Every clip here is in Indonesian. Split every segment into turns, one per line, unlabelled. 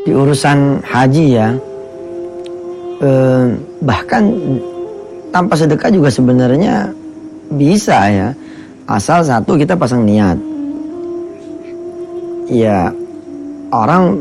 di urusan haji ya, bahkan tanpa sedekah juga sebenarnya bisa ya, asal satu kita pasang niat. Ya orang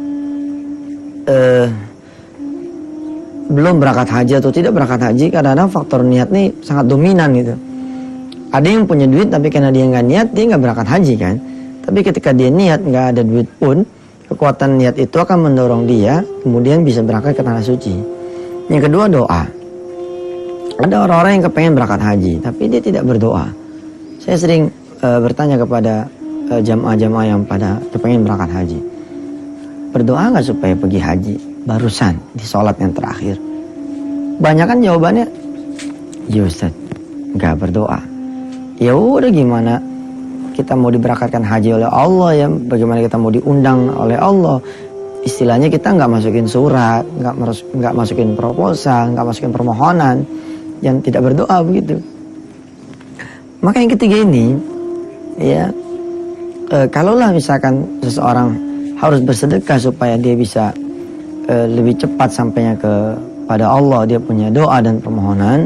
belum berangkat haji atau tidak berangkat haji, kadang-kadang faktor niat nih sangat dominan gitu. Ada yang punya duit tapi karena dia nggak niat, dia nggak berangkat haji kan. Tapi ketika dia niat, nggak ada duit pun, kekuatan niat itu akan mendorong dia kemudian bisa berangkat ke tanah suci. Yang kedua, doa. Ada orang-orang yang kepengen berangkat haji tapi dia tidak berdoa. Saya sering bertanya kepada jamaah-jamaah yang pada kepengen berangkat haji, berdoa nggak supaya pergi haji barusan di sholat yang terakhir? Banyak kan jawabannya, ya Ustaz, nggak berdoa. Ya udah, gimana kita mau diberangkatkan haji oleh Allah ya, bagaimana kita mau diundang oleh Allah? Istilahnya kita nggak masukin surat, nggak masukin proposal, nggak masukin permohonan, yang tidak berdoa begitu. Maka yang ketiga ini ya, kalaulah misalkan seseorang harus bersedekah supaya dia bisa lebih cepat sampainya kepada Allah, dia punya doa dan permohonan,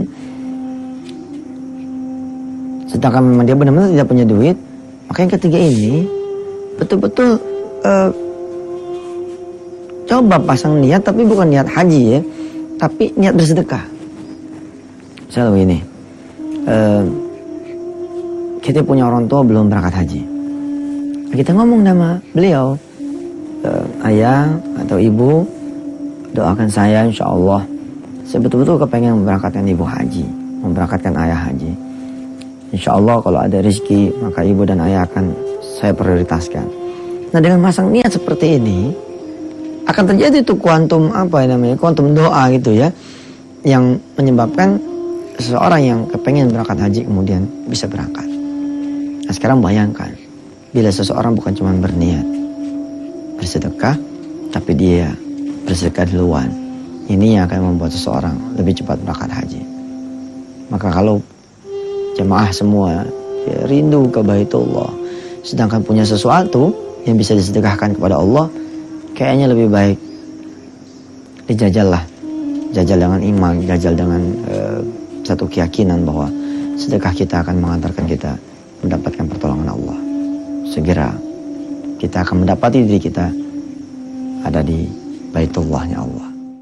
sedangkan memang dia benar-benar tidak punya duit, maka yang ketiga ini betul-betul coba pasang niat, tapi bukan niat haji ya, tapi niat bersedekah. Misalnya begini, kita punya orang tua belum berangkat haji, kita ngomong sama beliau, ayah atau ibu, doakan saya, insya Allah saya betul-betul kepengen memberangkatkan ibu haji, memberangkatkan ayah haji. Insya Allah kalau ada rezeki, maka ibu dan ayah akan saya prioritaskan. Nah, dengan masang niat seperti ini, akan terjadi tuh kuantum kuantum doa gitu ya, yang menyebabkan seseorang yang kepengen berangkat haji kemudian bisa berangkat. Nah, sekarang bayangkan bila seseorang bukan cuma berniat bersedekah, tapi dia bersedekah duluan, ini yang akan membuat seseorang lebih cepat berangkat haji. Maka kalau jemaah semua ya, rindu ke Baitullah, sedangkan punya sesuatu yang bisa disedekahkan kepada Allah, kayaknya lebih baik dijajal lah, jajal dengan iman, jajal dengan satu keyakinan bahwa sedekah kita akan mengantarkan kita mendapatkan pertolongan Allah. Segera kita akan mendapati diri kita ada di Baitullahnya Allah.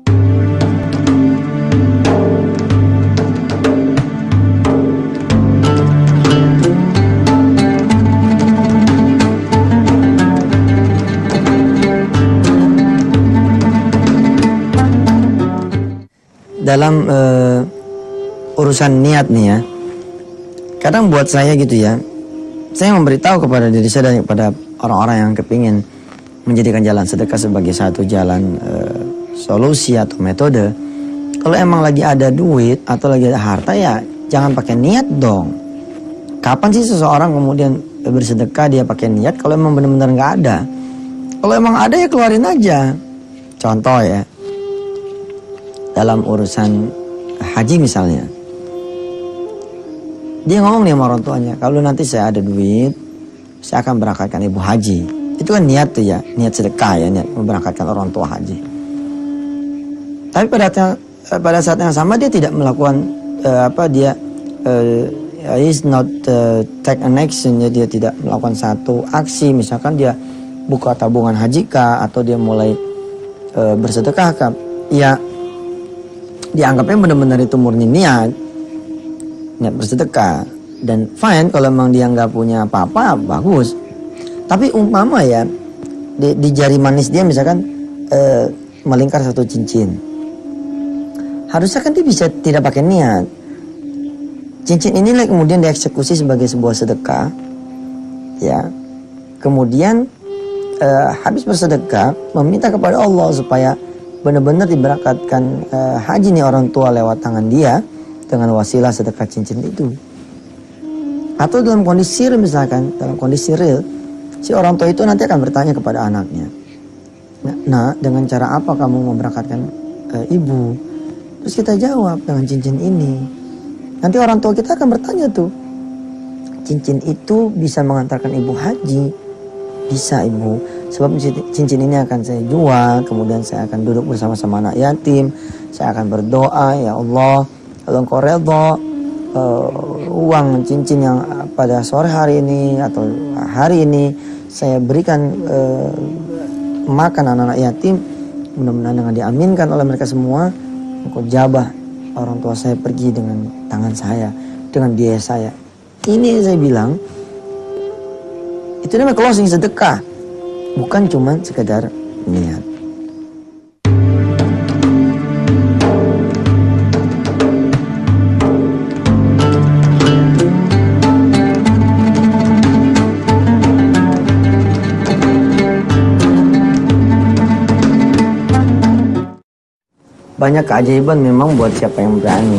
Dalam urusan niat nih ya, kadang buat saya gitu ya, saya memberitahu kepada diri saya dan kepada orang-orang yang kepingin menjadikan jalan sedekah sebagai satu jalan solusi atau metode. Kalau emang lagi ada duit atau lagi ada harta, ya jangan pakai niat dong. Kapan sih seseorang kemudian bersedekah dia pakai niat kalau emang benar-benar nggak ada? Kalau emang ada ya keluarin aja. Contoh ya, dalam urusan haji misalnya, dia ngomong nih sama orang tuanya, kalau nanti saya ada duit, saya akan berangkatkan ibu haji. Itu kan niat tuh ya, niat sedekah ya, niat memberangkatkan orang tua haji. Tapi pada saat yang sama dia tidak melakukan is not take an action ya, dia tidak melakukan satu aksi. Misalkan dia buka tabungan haji kah, atau dia mulai bersedekah kah, ya dianggapnya benar-benar itu murni niat bersedekah, dan fine kalau memang dia nggak punya apa-apa, bagus. Tapi umpama ya di jari manis dia misalkan melingkar satu cincin, harusnya kan dia bisa tidak pakai niat. Cincin inilah kemudian dieksekusi sebagai sebuah sedekah ya, kemudian habis bersedekah meminta kepada Allah supaya benar-benar diberangkatkan haji nih orang tua lewat tangan dia dengan wasilah sedekah cincin itu. Atau dalam kondisi real, misalkan dalam kondisi real, si orang tua itu nanti akan bertanya kepada anaknya, nah dengan cara apa kamu memberangkatkan ibu? Terus kita jawab dengan cincin ini. Nanti orang tua kita akan bertanya tuh, cincin itu bisa mengantarkan ibu haji? Bisa ibu. sebab cincin ini akan saya jual, kemudian saya akan duduk bersama-sama anak yatim, saya akan berdoa, ya Allah, kalau Engkau redha uang cincin yang pada sore hari ini atau hari ini saya berikan makan anak-anak yatim, mudah-mudahan dengan diaminkan oleh mereka semua, Engkau jabah orang tua saya pergi dengan tangan saya, dengan biaya saya. Ini saya bilang, itu namanya closing sedekah, bukan cuma sekedar niat. Banyak keajaiban memang buat siapa yang berani.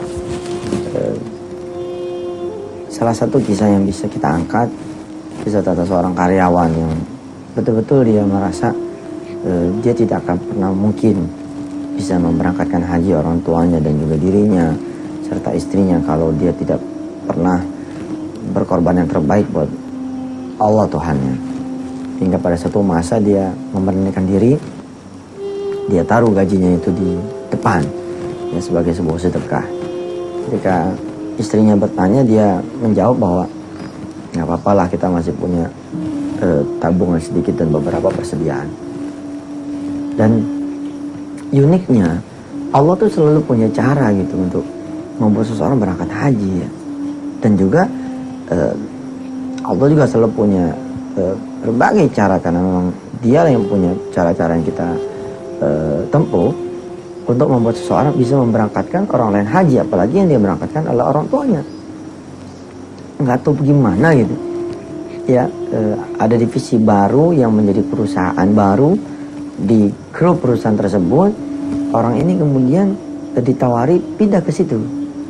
Salah satu kisah yang bisa kita angkat, kisah tentang seorang karyawan yang betul-betul dia merasa dia tidak akan pernah mungkin bisa memberangkatkan haji orang tuanya dan juga dirinya serta istrinya kalau dia tidak pernah berkorban yang terbaik buat Allah Tuhannya. Hingga pada satu masa dia memberanikan diri, dia taruh gajinya itu di depan ya, sebagai sebuah sedekah. Ketika istrinya bertanya, dia menjawab bahwa nggak apa-apa lah, kita masih punya tabungan sedikit dan beberapa persediaan. Dan uniknya Allah tuh selalu punya cara gitu untuk membuat seseorang berangkat haji ya. Dan juga Allah juga selalu punya berbagai cara, karena memang dia yang punya cara-cara yang kita tempuh untuk membuat seseorang bisa memberangkatkan orang lain haji, apalagi yang dia berangkatkan adalah orang tuanya. Nggak tahu gimana gitu ya, ada divisi baru yang menjadi perusahaan baru di grup perusahaan tersebut. Orang ini kemudian ditawari pindah ke situ,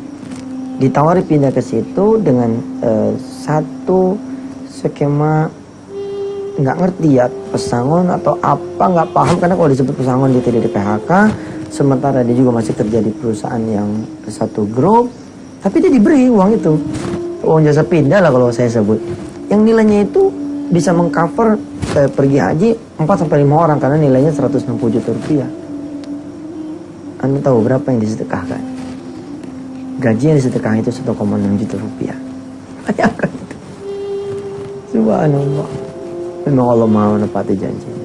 dengan satu skema, nggak ngerti ya, pesangon atau apa, nggak paham, karena kalau disebut pesangon dia tidak di PHK, sementara dia juga masih kerja di perusahaan yang satu grup, tapi dia diberi uang itu, uang jasa pindah lah kalau saya sebut, yang nilainya itu bisa mengcover pergi haji 4-5 orang, karena nilainya 160 juta rupiah. Anda tahu berapa yang disedekahkan? Gaji yang disedekahkan itu 1,6 juta rupiah. Bayangkan itu. Subhanallah. Memang Allah mau menepati janjinya.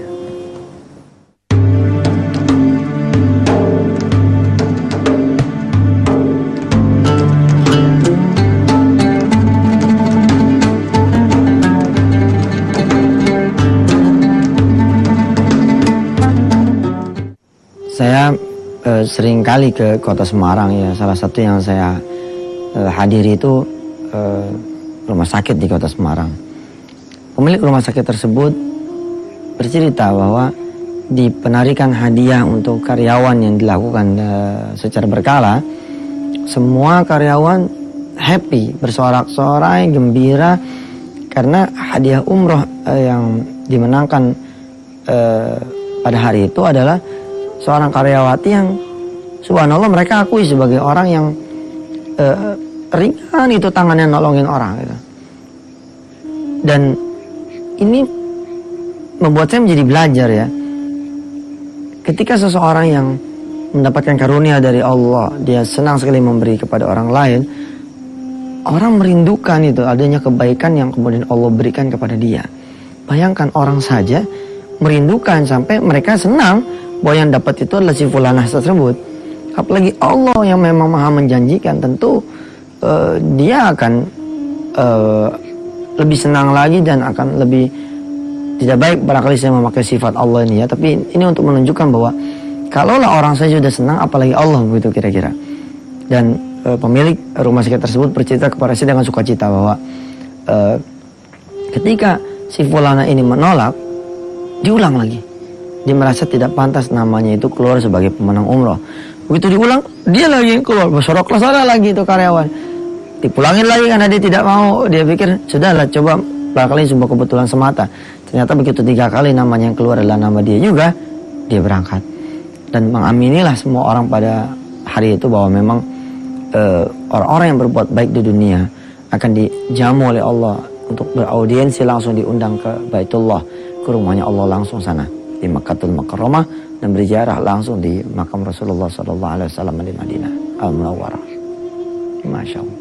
Saya sering kali ke kota Semarang ya. Salah satu yang saya hadiri itu rumah sakit di kota Semarang. Pemilik rumah sakit tersebut bercerita bahwa di penarikan hadiah untuk karyawan yang dilakukan secara berkala, semua karyawan happy, bersorak-sorai, gembira, karena hadiah umroh yang dimenangkan pada hari itu adalah seorang karyawati yang subhanallah mereka akui sebagai orang yang ringan itu tangannya nolongin orang gitu. Dan ini membuat saya menjadi belajar ya. Ketika seseorang yang mendapatkan karunia dari Allah, dia senang sekali memberi kepada orang lain, orang merindukan itu adanya kebaikan yang kemudian Allah berikan kepada dia. Bayangkan orang saja merindukan sampai mereka senang bahwa yang dapat itu adalah si fulanah tersebut. Apalagi Allah yang memang maha menjanjikan, tentu dia akan lebih senang lagi dan akan lebih tidak baik barangkali saya memakai sifat Allah ini ya. Tapi ini untuk menunjukkan bahwa kalaulah orang saja sudah senang, apalagi Allah, begitu kira-kira. Dan pemilik rumah sakit tersebut bercerita kepada saya dengan sukacita bahwa ketika si fulana ini menolak, diulang lagi. Dia merasa tidak pantas namanya itu keluar sebagai pemenang umroh. Begitu diulang, dia lagi yang keluar, bersorok sana lagi itu karyawan. Dipulangin lagi karena dia tidak mau. Dia pikir, sudahlah coba barangkali sebuah kebetulan semata. Ternyata begitu 3 kali namanya yang keluar adalah nama dia juga, dia berangkat. Dan mengaminilah semua orang pada hari itu bahwa memang orang-orang yang berbuat baik di dunia akan dijamu oleh Allah untuk beraudiensi, langsung diundang ke Baitullah, ke rumahnya Allah langsung sana di Makkahul Mukarramah dan berziarah langsung di makam Rasulullah SAW di Madinah Al-Munawwarah. Masya Allah.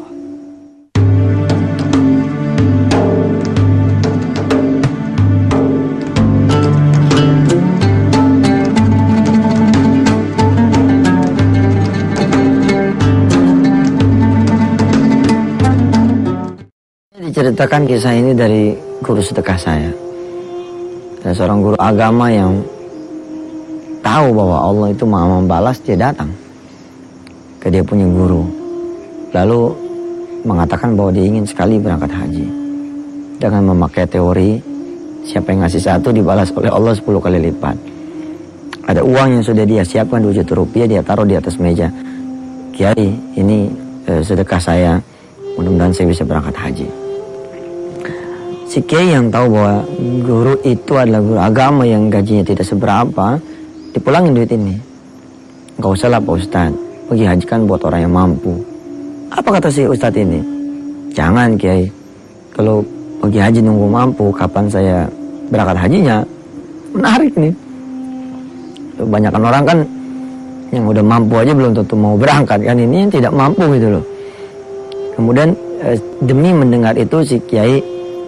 Diceritakan kisah ini dari guru sedekah saya. Ada seorang guru agama yang tahu bahwa Allah itu maha membalas, dia datang ke dia punya guru. Lalu mengatakan bahwa dia ingin sekali berangkat haji. Dengan memakai teori, siapa yang ngasih satu dibalas oleh Allah 10 kali lipat. Ada uang yang sudah dia siapkan 2 juta rupiah, dia taruh di atas meja. Kiai, ini sedekah saya, mudah-mudahan saya bisa berangkat haji. Si kiai yang tahu bahwa guru itu adalah guru agama yang gajinya tidak seberapa, dipulangin duit ini. Gak usah lah Pak Ustadz, pergi hajikan buat orang yang mampu. Apa kata si Ustadz ini? Jangan Kiai, kalau pergi haji nunggu mampu, kapan saya berangkat hajinya? Menarik nih. Banyakan orang kan yang udah mampu aja belum tentu mau berangkat kan, ini yang tidak mampu gitu loh. Kemudian demi mendengar itu si Kiai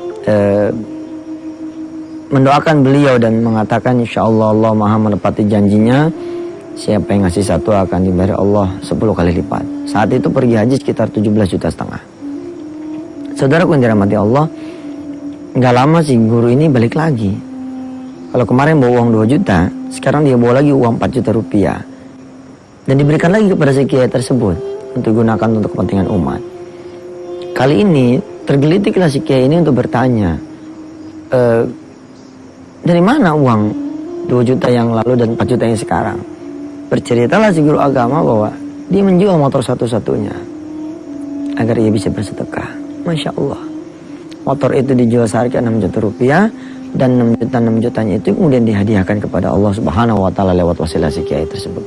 mendoakan beliau dan mengatakan insyaallah Allah maha menepati janjinya, siapa yang ngasih satu akan diberi Allah 10 kali lipat. Saat itu pergi haji sekitar 17,5 juta. Saudaraku yang dirahmati Allah, nggak lama si guru ini balik lagi. Kalau kemarin bawa uang 2 juta, sekarang dia bawa lagi uang 4 juta rupiah dan diberikan lagi kepada si kiai tersebut untuk digunakan untuk kepentingan umat. Kali ini tergelitiklah si kiai ini untuk bertanya, dari mana uang 2 juta yang lalu dan 4 juta yang sekarang? Berceritalah si guru agama bahwa dia menjual motor satu-satunya agar ia bisa bersedekah. Masya Allah. Motor itu dijual seharga 6 juta rupiah dan 6 jutanya itu kemudian dihadiahkan kepada Allah Subhanahu wa taala lewat wasilah si kiai tersebut.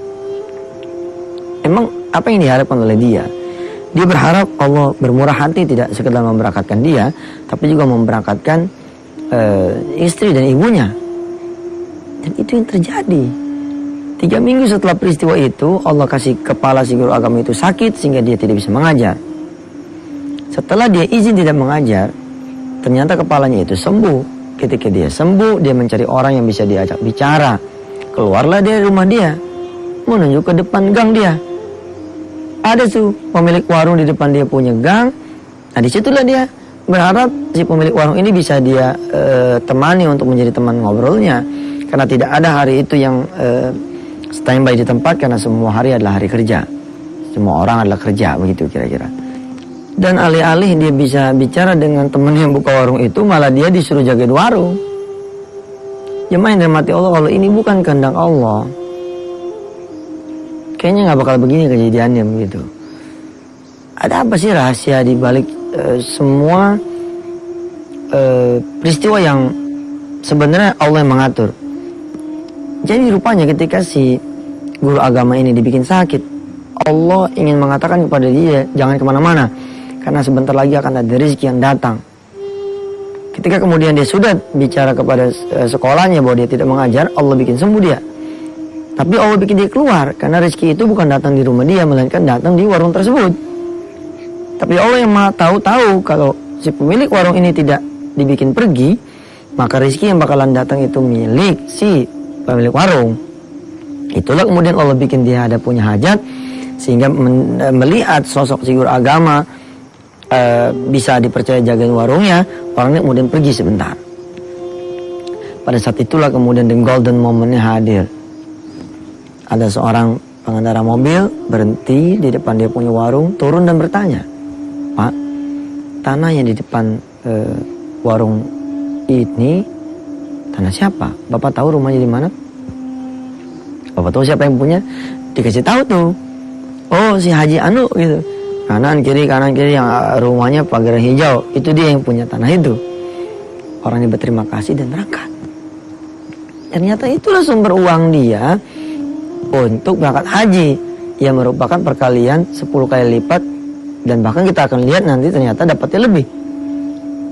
Emang apa yang diharapkan oleh dia? Dia berharap Allah bermurah hati tidak sekedar memberangkatkan dia, tapi juga memberangkatkan istri dan ibunya. Dan itu yang terjadi. 3 minggu setelah peristiwa itu, Allah kasih kepala si guru agama itu sakit sehingga dia tidak bisa mengajar. Setelah dia izin tidak mengajar, ternyata kepalanya itu sembuh. Ketika dia sembuh, dia mencari orang yang bisa diajak bicara. Keluarlah dari rumah dia, menuju ke depan gang dia. Ada tuh pemilik warung di depan dia punya gang. Nah disitulah dia berharap si pemilik warung ini bisa dia temani untuk menjadi teman ngobrolnya. Karena tidak ada hari itu yang standby di tempat, karena semua hari adalah hari kerja. Semua orang adalah kerja, begitu kira-kira. Dan alih-alih dia bisa bicara dengan teman yang buka warung itu, malah dia disuruh jagain warung. Jemaah yang dirahmati Allah, kalau ini bukan kehendak Allah, kayaknya nggak bakal begini kejadiannya begitu. Ada apa sih rahasia di balik semua peristiwa yang sebenarnya Allah yang mengatur? Jadi rupanya ketika si guru agama ini dibikin sakit, Allah ingin mengatakan kepada dia jangan kemana-mana, karena sebentar lagi akan ada rezeki yang datang. Ketika kemudian dia sudah bicara kepada sekolahnya bahwa dia tidak mengajar, Allah bikin sembuh dia. Tapi Allah bikin dia keluar, karena rezeki itu bukan datang di rumah dia, melainkan datang di warung tersebut. Tapi Allah yang maha tahu kalau si pemilik warung ini tidak dibikin pergi, maka rezeki yang bakalan datang itu milik si pemilik warung. Itulah kemudian Allah bikin dia ada punya hajat, sehingga melihat sosok si guru agama bisa dipercaya jagain warungnya, orangnya kemudian pergi sebentar. Pada saat itulah kemudian the golden momentnya hadir. Ada seorang pengendara mobil berhenti di depan dia punya warung, turun dan bertanya, Pak, tanah yang di depan warung ini tanah siapa? Bapak tahu rumahnya di mana? Bapak tahu siapa yang punya? Dikasih tahu tuh. Oh, si Haji Anu gitu. Kanan kiri yang rumahnya pagar hijau, itu dia yang punya tanah itu. Orangnya berterima kasih dan berangkat. Ternyata itulah sumber uang dia untuk berangkat haji, yang merupakan perkalian 10 kali lipat, dan bahkan kita akan lihat nanti ternyata dapatnya lebih.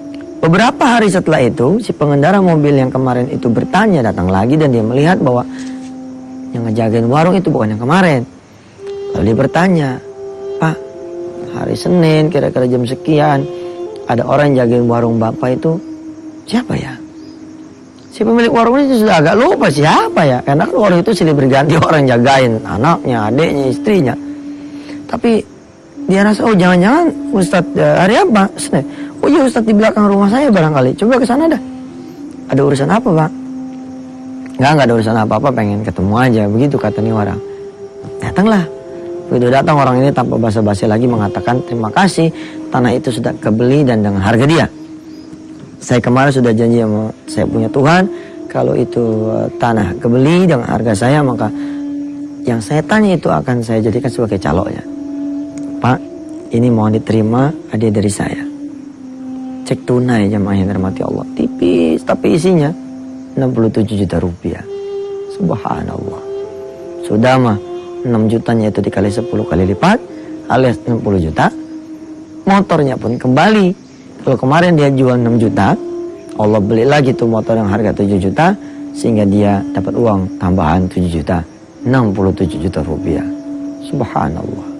Beberapa hari setelah itu, si pengendara mobil yang kemarin itu bertanya datang lagi dan dia melihat bahwa yang ngejagain warung itu bukan yang kemarin. Lalu dia bertanya, "Pak, hari Senin kira-kira jam sekian ada orang yang jagain warung Bapak itu siapa ya?" Si pemilik warung itu sudah agak lupa siapa ya, karena kan warung itu silih berganti orang jagain, anaknya, adiknya, istrinya. Tapi dia rasa, oh jangan-jangan Ustadz hari apa? Senin. Oh iya Ustadz di belakang rumah saya barangkali. Coba ke sana dah. Ada urusan apa Pak? Nggak ada urusan apa-apa, pengen ketemu aja. Begitu kata nih orang. Datanglah. Begitu datang orang ini tanpa basa-basi lagi mengatakan terima kasih. Tanah itu sudah kebeli dan dengan harga dia. Saya kemarin sudah janji sama saya punya Tuhan. Kalau itu tanah kebeli dengan harga saya, maka yang saya tanya itu akan saya jadikan sebagai calonnya. Pak, ini mohon diterima hadiah dari saya. Cek tunai jamaah yang dirahmati Allah. Tipis tapi isinya 67 juta rupiah. Subhanallah. Sudah mah 6 jutanya itu dikali 10 kali lipat alias 60 juta. Motornya pun kembali. Kalau kemarin dia jual 6 juta, Allah beli lagi tuh motor yang harga 7 juta sehingga dia dapat uang tambahan 7 juta. 67 juta rupiah. Subhanallah.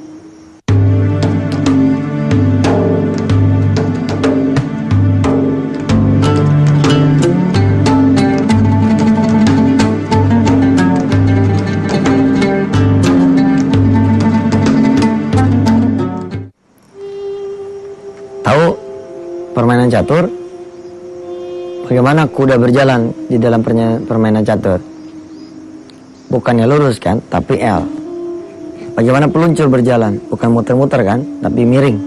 Permainan catur, bagaimana kuda berjalan di dalam permainan catur? Bukannya lurus kan, tapi L. Bagaimana peluncur berjalan? Bukan muter-muter kan, tapi miring.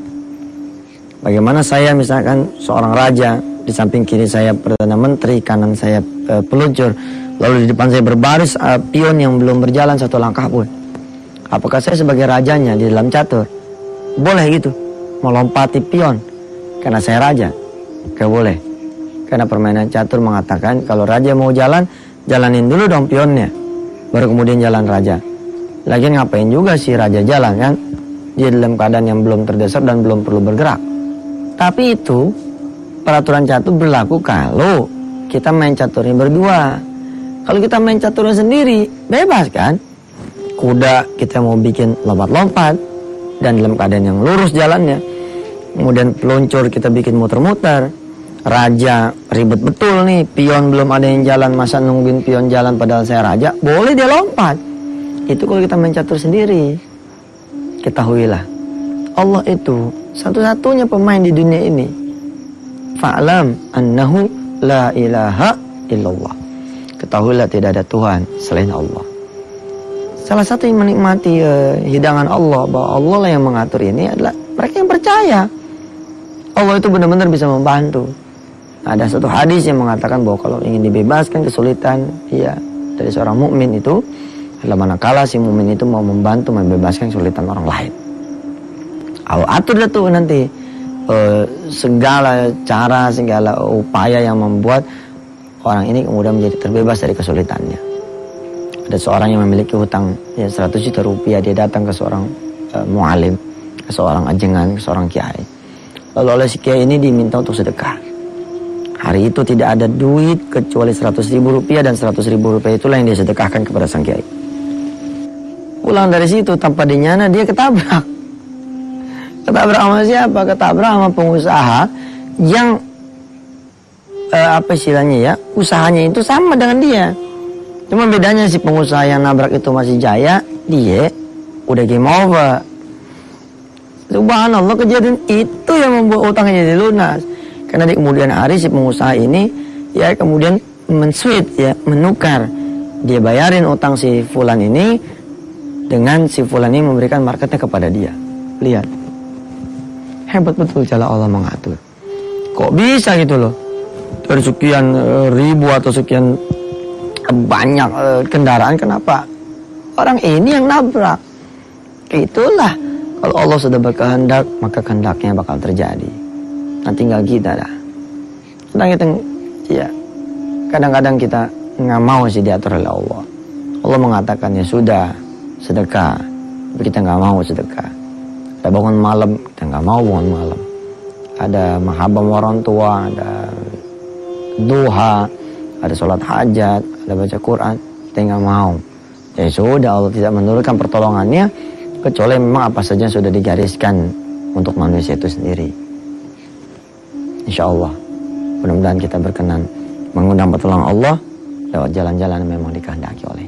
Bagaimana saya misalkan seorang raja, di samping kiri saya Perdana Menteri, kanan saya peluncur, lalu di depan saya berbaris pion yang belum berjalan satu langkah pun. Apakah saya sebagai rajanya di dalam catur? Boleh gitu, melompati pion. Karena saya raja, gak boleh. Karena permainan catur mengatakan kalau raja mau jalan, jalanin dulu dong pionnya, baru kemudian jalan raja. Lagian ngapain juga si raja jalan kan? Dia dalam keadaan yang belum terdesak dan belum perlu bergerak. Tapi itu peraturan catur berlaku kalau kita main caturnya berdua. Kalau kita main caturnya sendiri, bebas kan? Kuda kita mau bikin lompat-lompat dan dalam keadaan yang lurus jalannya. Kemudian peluncur kita bikin muter-muter. Raja ribet betul nih, pion belum ada yang jalan, masa nungguin pion jalan padahal saya raja? Boleh dia lompat. Itu kalau kita main catur sendiri. Ketahuilah, Allah itu satu-satunya pemain di dunia ini. Fa'lam annahu la ilaha illallah. Ketahuilah tidak ada Tuhan selain Allah. Salah satu yang menikmati hidangan Allah, bahwa Allah lah yang mengatur ini adalah mereka yang percaya. Allah itu benar-benar bisa membantu. Ada satu hadis yang mengatakan bahwa kalau ingin dibebaskan kesulitan ya dari seorang mukmin itu adalah manakala si mukmin itu mau membantu membebaskan kesulitan orang lain. Allah atur dah tuh nanti segala cara, segala upaya yang membuat orang ini kemudian menjadi terbebas dari kesulitannya. Ada seorang yang memiliki hutang 100 juta rupiah, dia datang ke seorang mualim, ke seorang ajengan, ke seorang kiai. Lalu oleh si kiai ini diminta untuk sedekah. Hari itu tidak ada duit kecuali 100.000 rupiah dan 100.000 rupiah itulah yang dia sedekahkan kepada sang kiai. Pulang dari situ tanpa dinyana dia ketabrak. Ketabrak sama siapa? Ketabrak sama pengusaha yang apa istilahnya ya? Usahanya itu sama dengan dia. Cuma bedanya si pengusaha yang nabrak itu masih jaya, dia udah game over. Subhanallah, kejadian itu yang membuat utangnya jadi lunas. Karena di kemudian hari si pengusaha ini ya kemudian menukar. Dia bayarin utang si fulan ini dengan si fulan ini memberikan marketnya kepada dia. Lihat. Hebat betul cara Allah mengatur. Kok bisa gitu loh? Dari sekian ribu atau sekian banyak kendaraan, kenapa orang ini yang nabrak? Itulah. Kalau Allah sudah berkehendak, maka kehendaknya bakal terjadi. Nah tinggal kita dah. Kadang-kadang kita nggak mau sih diatur oleh Allah. Allah mengatakan ya sudah sedekah, tapi kita nggak mau sedekah. Ada bangun malam, kita nggak mau bangun malam. ada mahabbah orang tua, ada duha, ada sholat hajat, ada baca Quran, kita nggak mau. Ya sudah, Allah tidak menurunkan pertolongannya kecuali memang apa saja yang sudah digariskan untuk manusia itu sendiri. Insya Allah, mudah-mudahan kita berkenan mengundang pertolongan Allah lewat jalan-jalan yang memang dikehendaki oleh